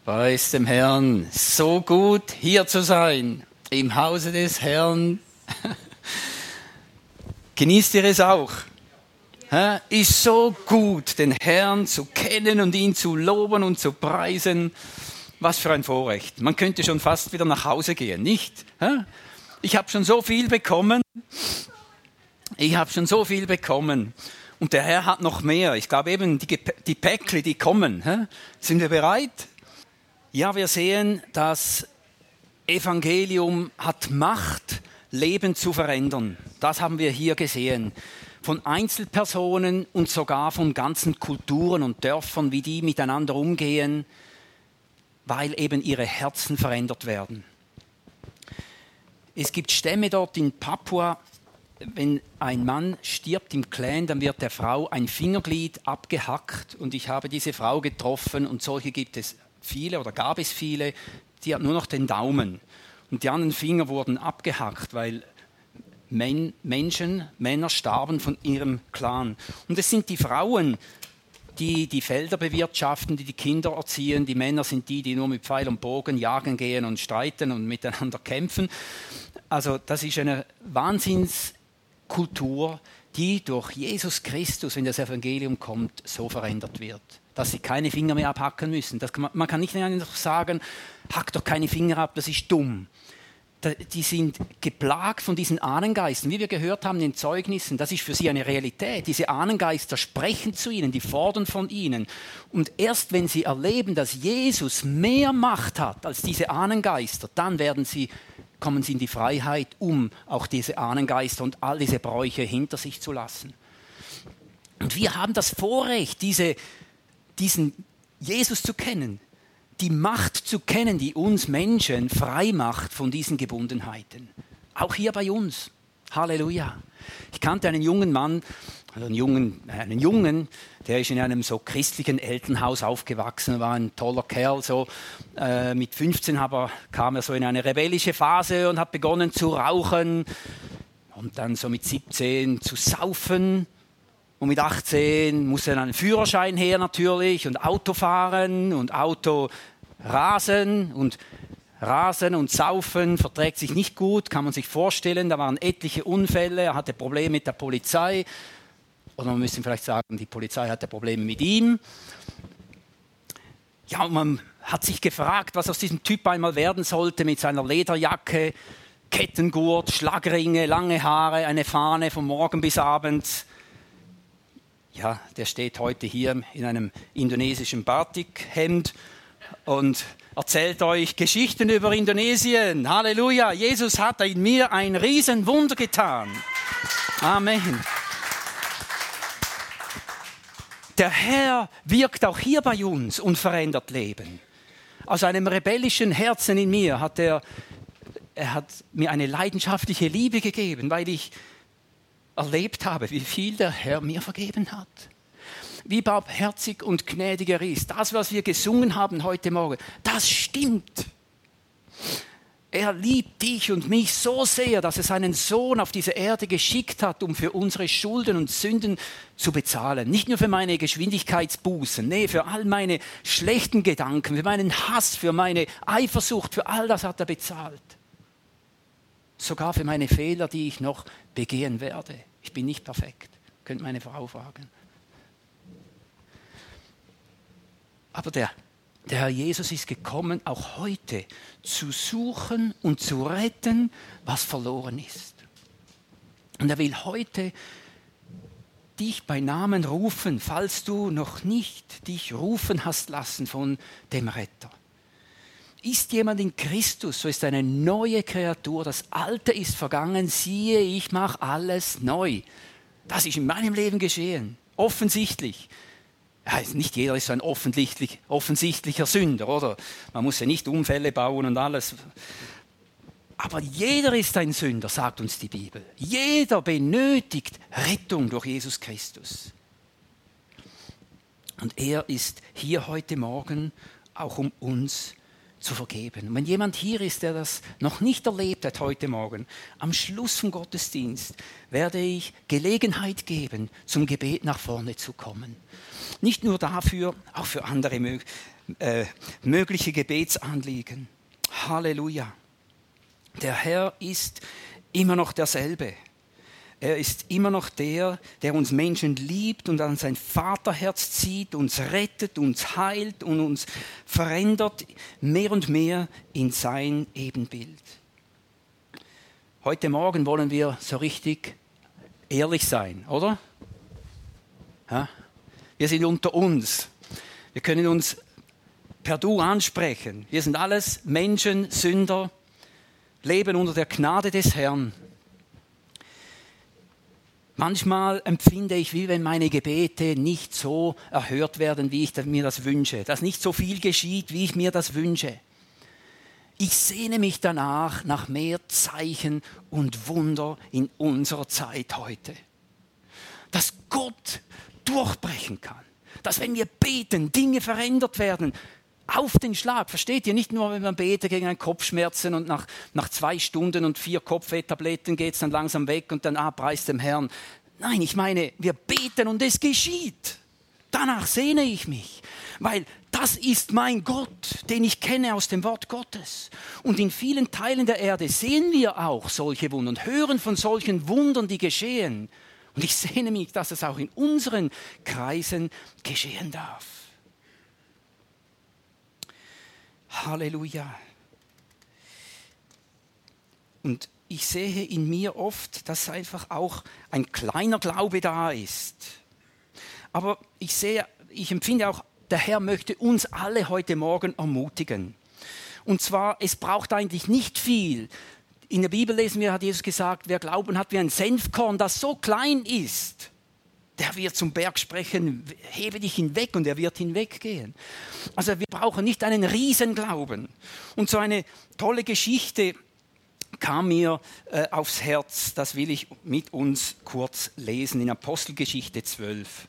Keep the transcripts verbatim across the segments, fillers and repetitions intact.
Preis dem Herrn. So gut, hier zu sein, im Hause des Herrn. Genießt ihr es auch? Ist so gut, den Herrn zu kennen und ihn zu loben und zu preisen. Was für ein Vorrecht. Man könnte schon fast wieder nach Hause gehen, nicht? Ich habe schon so viel bekommen. Ich habe schon so viel bekommen. Und der Herr hat noch mehr. Ich glaube eben, die, die Päckli, die kommen. Sind wir bereit? Ja, wir sehen, das Evangelium hat Macht, Leben zu verändern. Das haben wir hier gesehen. Von Einzelpersonen und sogar von ganzen Kulturen und Dörfern, wie die miteinander umgehen, weil eben ihre Herzen verändert werden. Es gibt Stämme dort in Papua, wenn ein Mann stirbt im Clan, dann wird der Frau ein Fingerglied abgehackt. Und ich habe diese Frau getroffen und solche gibt es viele oder gab es viele, die hat nur noch den Daumen. Und die anderen Finger wurden abgehackt, weil Men- Menschen, Männer starben von ihrem Clan. Und es sind die Frauen, die die Felder bewirtschaften, die die Kinder erziehen. Die Männer sind die, die nur mit Pfeil und Bogen jagen gehen und streiten und miteinander kämpfen. Also das ist eine Wahnsinnskultur, die durch Jesus Christus, wenn das Evangelium kommt, so verändert wird, dass sie keine Finger mehr abhacken müssen. Das kann man, man kann nicht einfach sagen, hack doch keine Finger ab, das ist dumm. Die sind geplagt von diesen Ahnengeistern, wie wir gehört haben in den Zeugnissen. Das ist für sie eine Realität. Diese Ahnengeister sprechen zu ihnen, die fordern von ihnen. Und erst wenn sie erleben, dass Jesus mehr Macht hat als diese Ahnengeister, dann werden sie, kommen sie in die Freiheit, um auch diese Ahnengeister und all diese Bräuche hinter sich zu lassen. Und wir haben das Vorrecht, diese, diesen Jesus zu kennen. Die Macht zu kennen, die uns Menschen frei macht von diesen Gebundenheiten. Auch hier bei uns. Halleluja. Ich kannte einen jungen Mann, also einen Jungen, einen Jungen, der ist in einem so christlichen Elternhaus aufgewachsen, war ein toller Kerl. So. Äh, mit fünfzehn aber kam er so in eine rebellische Phase und hat begonnen zu rauchen und dann so mit siebzehn zu saufen. Und mit achtzehn musste dann ein Führerschein her natürlich und Auto fahren und Auto rasen und Rasen und Saufen verträgt sich nicht gut, kann man sich vorstellen. Da waren etliche Unfälle, er hatte Probleme mit der Polizei. Oder man müsste vielleicht sagen, die Polizei hatte Probleme mit ihm. Ja, und man hat sich gefragt, was aus diesem Typ einmal werden sollte mit seiner Lederjacke, Kettengurt, Schlagringe, lange Haare, eine Fahne von morgen bis abends. Ja, der steht heute hier in einem indonesischen Batikhemd und erzählt euch Geschichten über Indonesien. Halleluja, Jesus hat in mir ein Riesenwunder getan. Amen. Der Herr wirkt auch hier bei uns und verändert Leben. Aus einem rebellischen Herzen in mir hat er, er hat mir eine leidenschaftliche Liebe gegeben, weil ich erlebt habe, wie viel der Herr mir vergeben hat. Wie barmherzig und gnädig er ist. Das, was wir gesungen haben heute Morgen, das stimmt. Er liebt dich und mich so sehr, dass er seinen Sohn auf diese Erde geschickt hat, um für unsere Schulden und Sünden zu bezahlen. Nicht nur für meine Geschwindigkeitsbußen, nee, für all meine schlechten Gedanken, für meinen Hass, für meine Eifersucht, für all das hat er bezahlt. Sogar für meine Fehler, die ich noch begehen werde. Ich bin nicht perfekt. Könnt meine Frau fragen. Aber der, der Herr Jesus ist gekommen, auch heute zu suchen und zu retten, was verloren ist. Und er will heute dich bei Namen rufen, falls du noch nicht dich rufen hast lassen von dem Retter. Ist jemand in Christus, so ist eine neue Kreatur. Das Alte ist vergangen, siehe, ich mache alles neu. Das ist in meinem Leben geschehen, offensichtlich. Ja, nicht jeder ist so ein offensichtlich, offensichtlicher Sünder, oder? Man muss ja nicht Unfälle bauen und alles. Aber jeder ist ein Sünder, sagt uns die Bibel. Jeder benötigt Rettung durch Jesus Christus. Und er ist hier heute Morgen auch um uns zu vergeben. Und wenn jemand hier ist, der das noch nicht erlebt hat heute Morgen, am Schluss vom Gottesdienst werde ich Gelegenheit geben, zum Gebet nach vorne zu kommen. Nicht nur dafür, auch für andere äh, mögliche Gebetsanliegen. Halleluja. Der Herr ist immer noch derselbe. Er ist immer noch der, der uns Menschen liebt und an sein Vaterherz zieht, uns rettet, uns heilt und uns verändert mehr und mehr in sein Ebenbild. Heute Morgen wollen wir so richtig ehrlich sein, oder? Ja? Wir sind unter uns. Wir können uns per Du ansprechen. Wir sind alles Menschen, Sünder, leben unter der Gnade des Herrn. Manchmal empfinde ich, wie wenn meine Gebete nicht so erhört werden, wie ich mir das wünsche. Dass nicht so viel geschieht, wie ich mir das wünsche. Ich sehne mich danach, nach mehr Zeichen und Wunder in unserer Zeit heute. Dass Gott durchbrechen kann. Dass wenn wir beten, Dinge verändert werden. Auf den Schlag, versteht ihr? Nicht nur, wenn man betet gegen einen Kopfschmerzen und nach, nach zwei Stunden und vier Kopfwehtabletten geht es dann langsam weg und dann, ah, preis dem Herrn. Nein, ich meine, wir beten und es geschieht. Danach sehne ich mich, weil das ist mein Gott, den ich kenne aus dem Wort Gottes. Und in vielen Teilen der Erde sehen wir auch solche Wunder und hören von solchen Wundern, die geschehen. Und ich sehne mich, dass es auch in unseren Kreisen geschehen darf. Halleluja. Und ich sehe in mir oft, dass einfach auch ein kleiner Glaube da ist. Aber ich sehe, ich empfinde auch, der Herr möchte uns alle heute Morgen ermutigen. Und zwar, es braucht eigentlich nicht viel. In der Bibel lesen wir, hat Jesus gesagt, wer Glauben hat wie ein Senfkorn, das so klein ist, der wird zum Berg sprechen, hebe dich hinweg und er wird hinweggehen. Also wir brauchen nicht einen Riesenglauben. Und so eine tolle Geschichte kam mir äh, aufs Herz, das will ich mit uns kurz lesen, in Apostelgeschichte zwölf.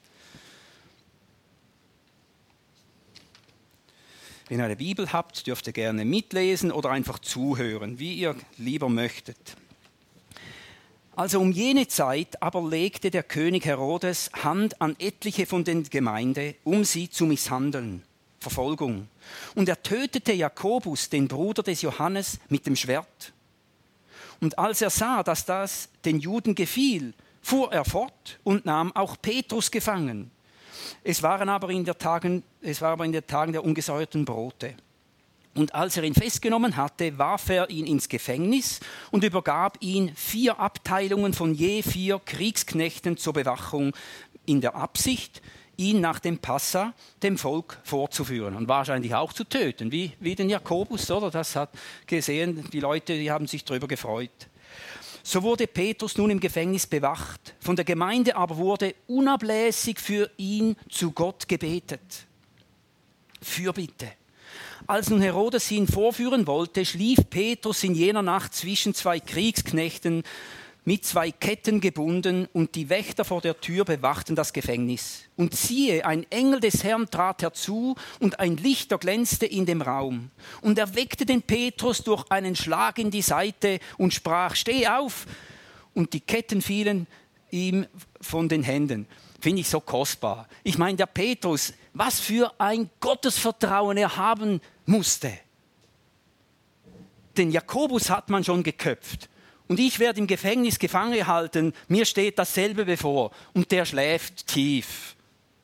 Wenn ihr eine Bibel habt, dürft ihr gerne mitlesen oder einfach zuhören, wie ihr lieber möchtet. Also um jene Zeit aber legte der König Herodes Hand an etliche von den Gemeinde, um sie zu misshandeln. Verfolgung. Und er tötete Jakobus, den Bruder des Johannes, mit dem Schwert. Und als er sah, dass das den Juden gefiel, fuhr er fort und nahm auch Petrus gefangen. Es waren aber in der Tagen, es war aber in den Tagen der ungesäuerten Brote. Und als er ihn festgenommen hatte, warf er ihn ins Gefängnis und übergab ihn vier Abteilungen von je vier Kriegsknechten zur Bewachung, in der Absicht, ihn nach dem Passa dem Volk vorzuführen und wahrscheinlich auch zu töten, wie, wie den Jakobus, oder? Das hat gesehen, die Leute, die haben sich darüber gefreut. So wurde Petrus nun im Gefängnis bewacht. Von der Gemeinde aber wurde unablässig für ihn zu Gott gebetet. Fürbitte. Als nun Herodes ihn vorführen wollte, schlief Petrus in jener Nacht zwischen zwei Kriegsknechten mit zwei Ketten gebunden und die Wächter vor der Tür bewachten das Gefängnis. Und siehe, ein Engel des Herrn trat herzu und ein Lichter glänzte in dem Raum. Und er weckte den Petrus durch einen Schlag in die Seite und sprach, steh auf! Und die Ketten fielen ihm von den Händen. Finde ich so kostbar. Ich meine, der Petrus, was für ein Gottesvertrauen er haben musste. Den Jakobus hat man schon geköpft. Und ich werde im Gefängnis gefangen gehalten, mir steht dasselbe bevor. Und der schläft tief.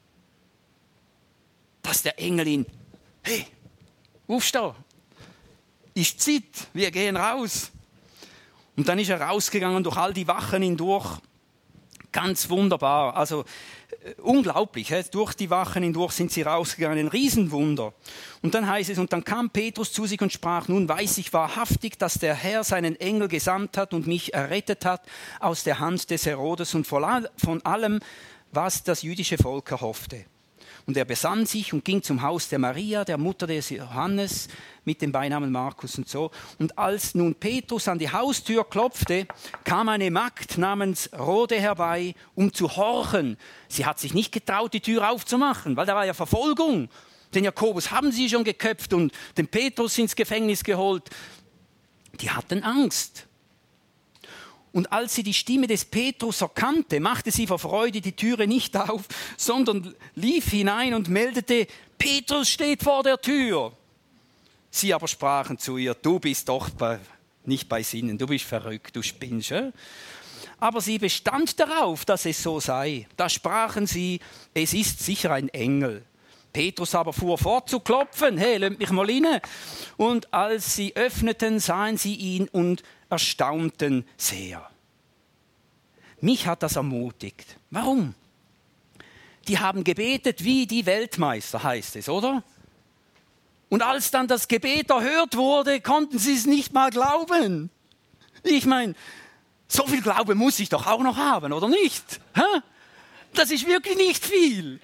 Dass der Engel ihn, hey, aufsteh, ist Zeit, wir gehen raus. Und dann ist er rausgegangen durch all die Wachen hindurch. Ganz wunderbar, also äh, unglaublich, he? Durch die Wachen hindurch sind sie rausgegangen, ein Riesenwunder. Und dann heißt es, und dann kam Petrus zu sich und sprach, nun weiß ich wahrhaftig, dass der Herr seinen Engel gesandt hat und mich errettet hat aus der Hand des Herodes und von allem, was das jüdische Volk erhoffte. Und er besann sich und ging zum Haus der Maria, der Mutter des Johannes, mit dem Beinamen Markus und so. Und als nun Petrus an die Haustür klopfte, kam eine Magd namens Rhode herbei, um zu horchen. Sie hat sich nicht getraut, die Tür aufzumachen, weil da war ja Verfolgung. Den Jakobus haben sie schon geköpft und den Petrus ins Gefängnis geholt. Die hatten Angst. Und als sie die Stimme des Petrus erkannte, machte sie vor Freude die Türe nicht auf, sondern lief hinein und meldete, Petrus steht vor der Tür. Sie aber sprachen zu ihr, du bist doch bei, nicht bei Sinnen, du bist verrückt, du spinnst. Ja? Aber sie bestand darauf, dass es so sei. Da sprachen sie, es ist sicher ein Engel. Petrus aber fuhr fort zu klopfen, hey, lasst mich mal rein. Und als sie öffneten, sahen sie ihn und erstaunten sehr. Mich hat das ermutigt. Warum? Die haben gebetet wie die Weltmeister, heißt es, oder? Und als dann das Gebet erhört wurde, konnten sie es nicht mal glauben. Ich meine, so viel Glaube muss ich doch auch noch haben, oder nicht? Das ist wirklich nicht viel.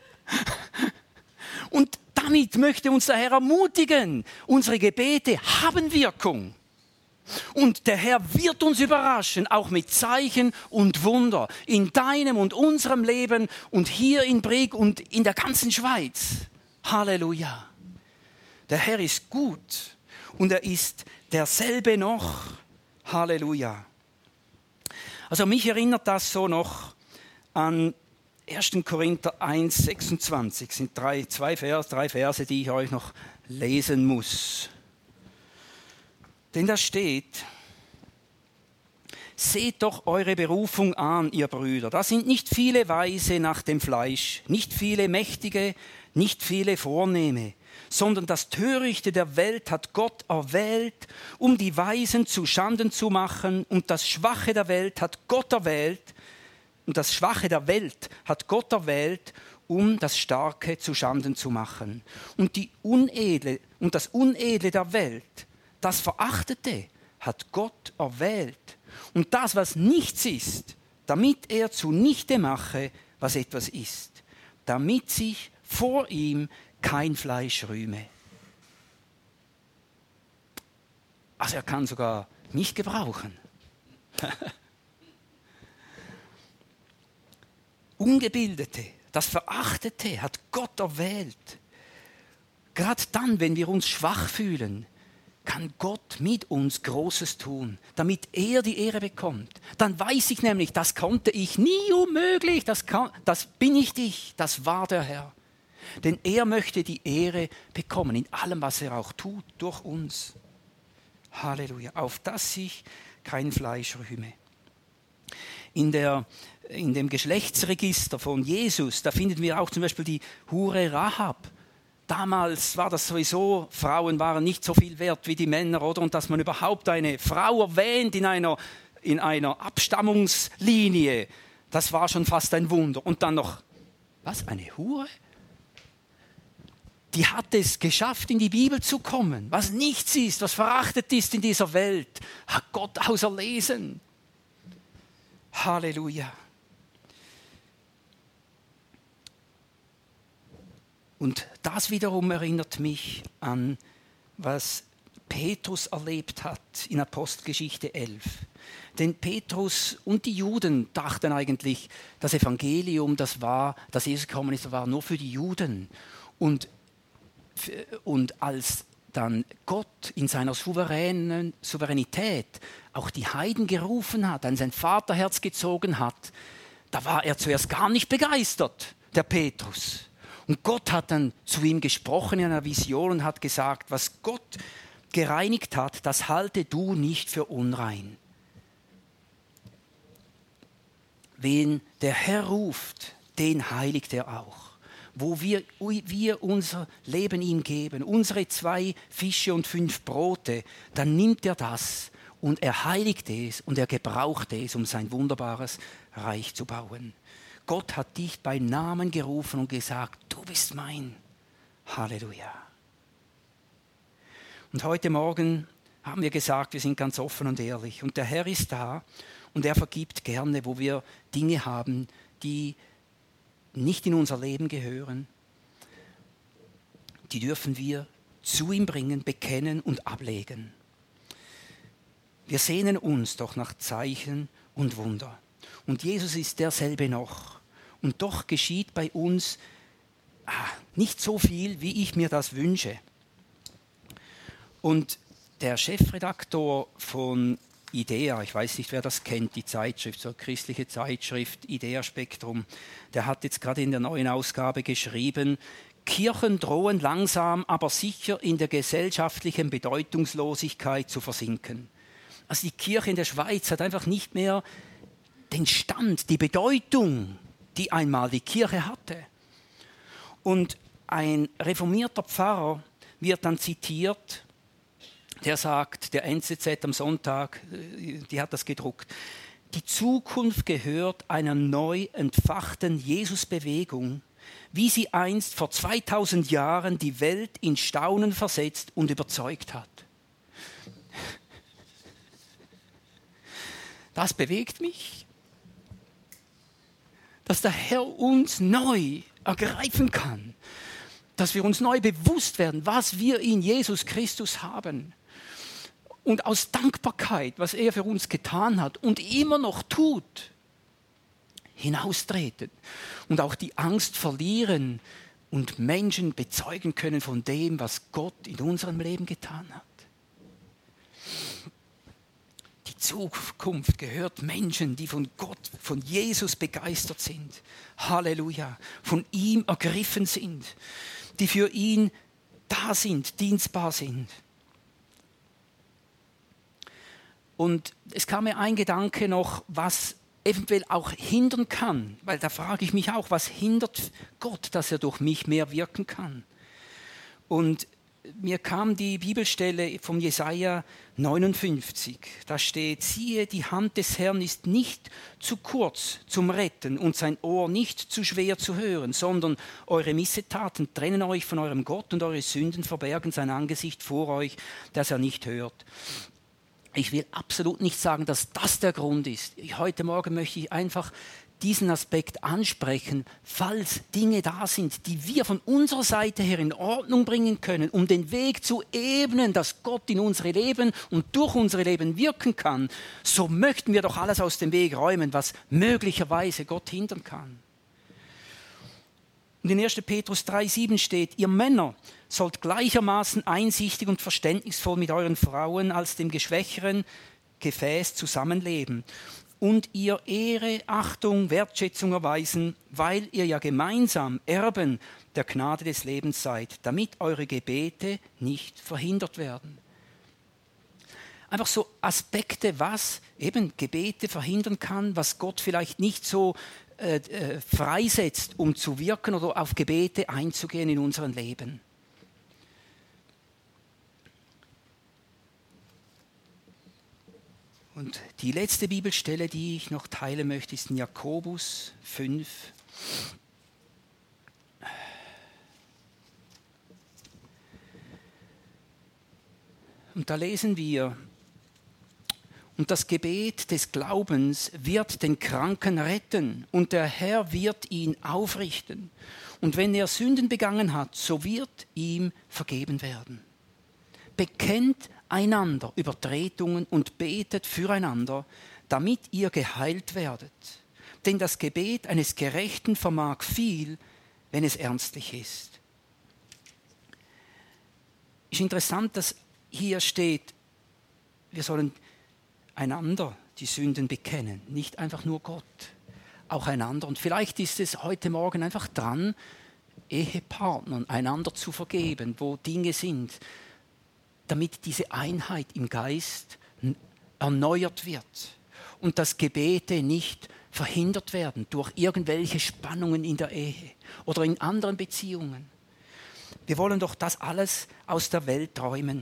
Und damit möchte uns der Herr ermutigen. Unsere Gebete haben Wirkung. Und der Herr wird uns überraschen, auch mit Zeichen und Wunder in deinem und unserem Leben und hier in Brig und in der ganzen Schweiz. Halleluja. Der Herr ist gut und er ist derselbe noch. Halleluja. Also mich erinnert das so noch an erster Korinther eins, sechsundzwanzig. Das sind drei, zwei Vers, drei Verse, die ich euch noch lesen muss. Denn da steht, seht doch eure Berufung an, ihr Brüder. Da sind nicht viele Weise nach dem Fleisch, nicht viele Mächtige, nicht viele Vornehme, sondern das Törichte der Welt hat Gott erwählt, um die Weisen zu Schanden zu machen, und das Schwache der Welt hat Gott erwählt, und das Schwache der Welt hat Gott erwählt, um das Starke zu Schanden zu machen. Und, die Unedle, und das Unedle der Welt, das Verachtete, hat Gott erwählt. Und das, was nichts ist, damit er zunichte mache, was etwas ist, damit sich vor ihm kein Fleisch rühme. Also er kann sogar mich gebrauchen. Ungebildete, das Verachtete hat Gott erwählt. Gerade dann, wenn wir uns schwach fühlen, kann Gott mit uns Großes tun, damit er die Ehre bekommt. Dann weiß ich nämlich, das konnte ich nie unmöglich, das, kann, das bin nicht ich, das war der Herr. Denn er möchte die Ehre bekommen in allem, was er auch tut, durch uns. Halleluja, auf dass sich kein Fleisch rühme. In, der, in dem Geschlechtsregister von Jesus, da finden wir auch zum Beispiel die Hure Rahab. Damals war das sowieso, Frauen waren nicht so viel wert wie die Männer, oder? Und dass man überhaupt eine Frau erwähnt in einer, in einer Abstammungslinie, das war schon fast ein Wunder. Und dann noch, was, eine Hure? Die hat es geschafft, in die Bibel zu kommen. Was nichts ist, was verachtet ist in dieser Welt, hat Gott auserlesen. Halleluja. Und das wiederum erinnert mich an, was Petrus erlebt hat in Apostelgeschichte elf. Denn Petrus und die Juden dachten eigentlich, das Evangelium, das war, dass Jesus gekommen ist, das war nur für die Juden. Und, und als dann Gott in seiner souveränen Souveränität auch die Heiden gerufen hat, an sein Vaterherz gezogen hat, da war er zuerst gar nicht begeistert, der Petrus. Und Gott hat dann zu ihm gesprochen in einer Vision und hat gesagt, was Gott gereinigt hat, das halte du nicht für unrein. Wen der Herr ruft, den heiligt er auch. Wo wir, wir unser Leben ihm geben, unsere zwei Fische und fünf Brote, dann nimmt er das und er heiligt es und er gebraucht es, um sein wunderbares Reich zu bauen. Gott hat dich bei Namen gerufen und gesagt, du bist mein. Halleluja. Und heute Morgen haben wir gesagt, wir sind ganz offen und ehrlich. Und der Herr ist da und er vergibt gerne, wo wir Dinge haben, die nicht in unser Leben gehören. Die dürfen wir zu ihm bringen, bekennen und ablegen. Wir sehnen uns doch nach Zeichen und Wunder. Und Jesus ist derselbe noch. Und doch geschieht bei uns ah, nicht so viel, wie ich mir das wünsche. Und der Chefredaktor von IDEA, ich weiß nicht, wer das kennt, die Zeitschrift, so eine christliche Zeitschrift, IDEA Spektrum, der hat jetzt gerade in der neuen Ausgabe geschrieben, Kirchen drohen langsam, aber sicher in der gesellschaftlichen Bedeutungslosigkeit zu versinken. Also die Kirche in der Schweiz hat einfach nicht mehr den Stand, die Bedeutung, die einmal die Kirche hatte. Und ein reformierter Pfarrer wird dann zitiert, der sagt, der N Z Z am Sonntag, die hat das gedruckt, die Zukunft gehört einer neu entfachten Jesusbewegung, wie sie einst vor zweitausend Jahren die Welt in Staunen versetzt und überzeugt hat. Das bewegt mich, dass der Herr uns neu ergreifen kann, dass wir uns neu bewusst werden, was wir in Jesus Christus haben. Und aus Dankbarkeit, was er für uns getan hat und immer noch tut, hinaustreten und auch die Angst verlieren und Menschen bezeugen können von dem, was Gott in unserem Leben getan hat. Die Zukunft gehört Menschen, die von Gott, von Jesus begeistert sind. Halleluja, von ihm ergriffen sind, die für ihn da sind, dienstbar sind. Und es kam mir ein Gedanke noch, was eventuell auch hindern kann, weil da frage ich mich auch, was hindert Gott, dass er durch mich mehr wirken kann? Und mir kam die Bibelstelle vom Jesaja neunundfünfzig, da steht, siehe, die Hand des Herrn ist nicht zu kurz zum Retten und sein Ohr nicht zu schwer zu hören, sondern eure Missetaten trennen euch von eurem Gott und eure Sünden verbergen sein Angesicht vor euch, dass er nicht hört. Ich will absolut nicht sagen, dass das der Grund ist. Heute Morgen möchte ich einfach diesen Aspekt ansprechen, falls Dinge da sind, die wir von unserer Seite her in Ordnung bringen können, um den Weg zu ebnen, dass Gott in unsere Leben und durch unsere Leben wirken kann, so möchten wir doch alles aus dem Weg räumen, was möglicherweise Gott hindern kann. Und in erster Petrus drei sieben steht, ihr Männer sollt gleichermaßen einsichtig und verständnisvoll mit euren Frauen als dem geschwächeren Gefäß zusammenleben und ihr Ehre, Achtung, Wertschätzung erweisen, weil ihr ja gemeinsam Erben der Gnade des Lebens seid, damit eure Gebete nicht verhindert werden. Einfach so Aspekte, was eben Gebete verhindern kann, was Gott vielleicht nicht so äh, äh, freisetzt, um zu wirken oder auf Gebete einzugehen in unserem Leben. Und die letzte Bibelstelle, die ich noch teilen möchte, ist in Jakobus fünf. Und da lesen wir, und das Gebet des Glaubens wird den Kranken retten und der Herr wird ihn aufrichten. Und wenn er Sünden begangen hat, so wird ihm vergeben werden. Bekennt einander Übertretungen und betet füreinander, damit ihr geheilt werdet. Denn das Gebet eines Gerechten vermag viel, wenn es ernstlich ist. Ist interessant, dass hier steht, wir sollen einander die Sünden bekennen, nicht einfach nur Gott, auch einander. Und vielleicht ist es heute Morgen einfach dran, Ehepartnern einander zu vergeben, wo Dinge sind, damit diese Einheit im Geist erneuert wird und dass Gebete nicht verhindert werden durch irgendwelche Spannungen in der Ehe oder in anderen Beziehungen. Wir wollen doch das alles aus der Welt räumen.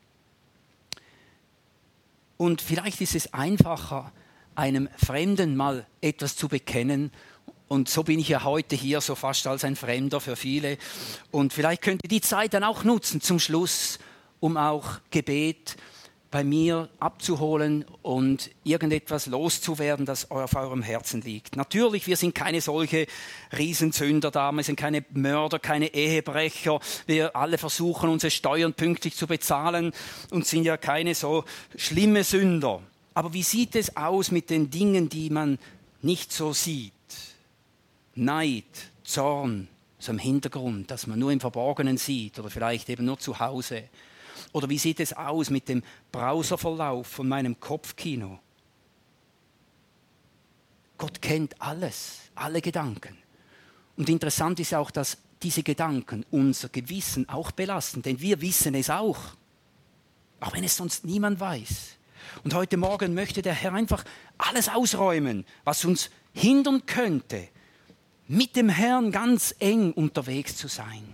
Und vielleicht ist es einfacher, einem Fremden mal etwas zu bekennen. Und so bin ich ja heute hier, so fast als ein Fremder für viele. Und vielleicht könnt ihr die Zeit dann auch nutzen zum Schluss, um auch Gebet bei mir abzuholen und irgendetwas loszuwerden, das auf eurem Herzen liegt. Natürlich, wir sind keine solche Riesensünder da, wir sind keine Mörder, keine Ehebrecher. Wir alle versuchen, unsere Steuern pünktlich zu bezahlen und sind ja keine so schlimme Sünder. Aber wie sieht es aus mit den Dingen, die man nicht so sieht? Neid, Zorn, so im Hintergrund, dass man nur im Verborgenen sieht oder vielleicht eben nur zu Hause. Oder wie sieht es aus mit dem Browserverlauf von meinem Kopfkino? Gott kennt alles, alle Gedanken. Und interessant ist auch, dass diese Gedanken unser Gewissen auch belasten, denn wir wissen es auch, auch wenn es sonst niemand weiß. Und heute Morgen möchte der Herr einfach alles ausräumen, was uns hindern könnte, mit dem Herrn ganz eng unterwegs zu sein.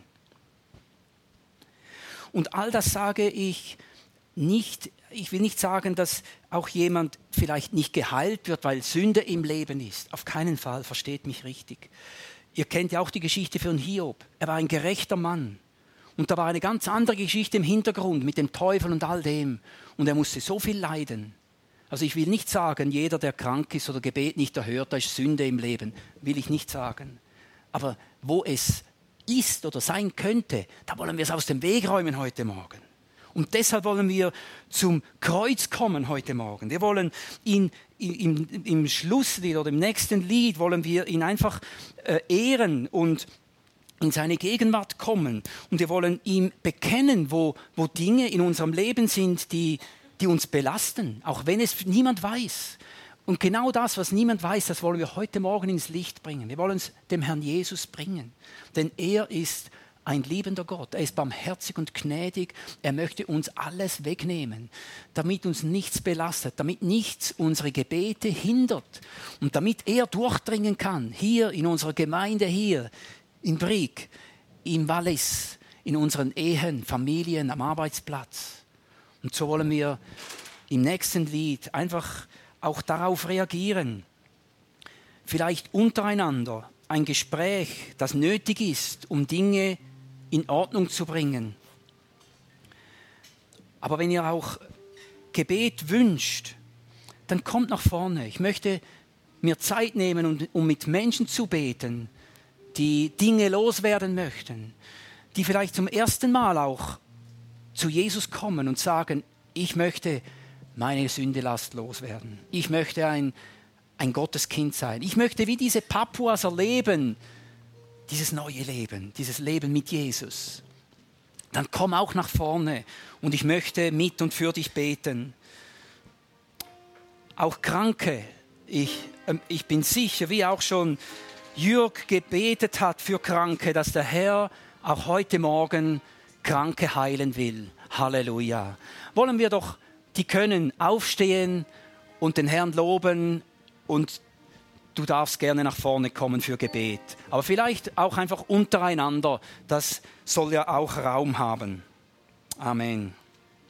Und all das sage ich nicht, ich will nicht sagen, dass auch jemand vielleicht nicht geheilt wird, weil Sünde im Leben ist. Auf keinen Fall, versteht mich richtig. Ihr kennt ja auch die Geschichte von Hiob. Er war ein gerechter Mann. Und da war eine ganz andere Geschichte im Hintergrund mit dem Teufel und all dem. Und er musste so viel leiden. Also ich will nicht sagen, jeder, der krank ist oder Gebet nicht erhört, da ist Sünde im Leben. Will ich nicht sagen. Aber wo es ist oder sein könnte, da wollen wir es aus dem Weg räumen heute Morgen. Und deshalb wollen wir zum Kreuz kommen heute Morgen. Wir wollen ihn im, im Schlusslied oder im nächsten Lied wollen wir ihn einfach äh, ehren und in seine Gegenwart kommen. Und wir wollen ihm bekennen, wo, wo Dinge in unserem Leben sind, die, die uns belasten, auch wenn es niemand weiß. Und genau das, was niemand weiß, das wollen wir heute Morgen ins Licht bringen. Wir wollen es dem Herrn Jesus bringen. Denn er ist ein liebender Gott. Er ist barmherzig und gnädig. Er möchte uns alles wegnehmen, damit uns nichts belastet, damit nichts unsere Gebete hindert und damit er durchdringen kann, hier in unserer Gemeinde, hier in Brig, im Wallis, in unseren Ehen, Familien, am Arbeitsplatz. Und so wollen wir im nächsten Lied einfach auch darauf reagieren. Vielleicht untereinander ein Gespräch, das nötig ist, um Dinge in Ordnung zu bringen. Aber wenn ihr auch Gebet wünscht, dann kommt nach vorne. Ich möchte mir Zeit nehmen, um mit Menschen zu beten, die Dinge loswerden möchten, die vielleicht zum ersten Mal auch zu Jesus kommen und sagen, ich möchte meine Sündelast loswerden. Ich möchte ein, ein Gotteskind sein. Ich möchte wie diese Papuas erleben, dieses neue Leben, dieses Leben mit Jesus. Dann komm auch nach vorne und ich möchte mit und für dich beten. Auch Kranke, ich, ähm, ich bin sicher, wie auch schon Jürg gebetet hat für Kranke, dass der Herr auch heute Morgen Kranke heilen will. Halleluja. Wollen wir doch, die können aufstehen und den Herrn loben und du darfst gerne nach vorne kommen für Gebet. Aber vielleicht auch einfach untereinander, das soll ja auch Raum haben. Amen.